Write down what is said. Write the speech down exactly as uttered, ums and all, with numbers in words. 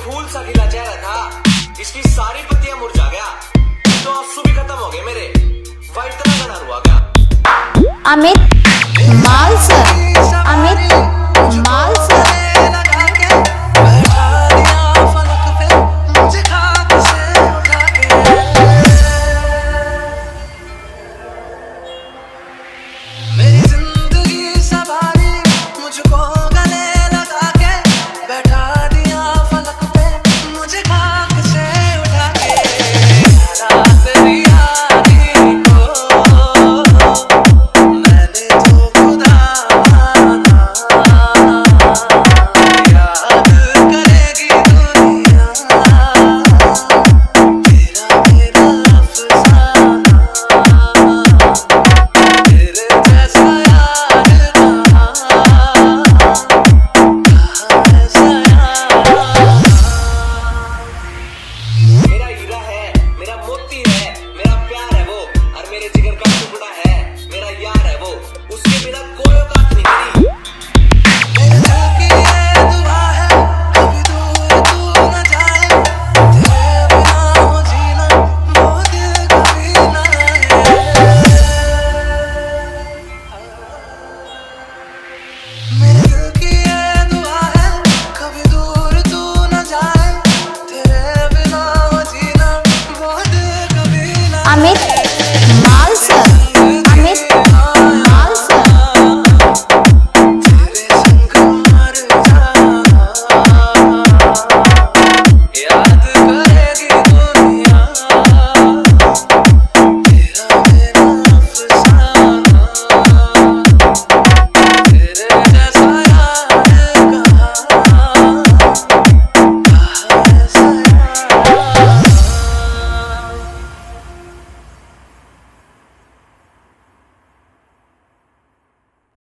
फूल सा खिला चेहरा था, इसकी सारी पत्तियां मुरझा गया, तो आंसू भी खत्म हो गए मेरे, वह इतना गना रुआ गया। Amit Mall sir, Amit Mall sir. अमित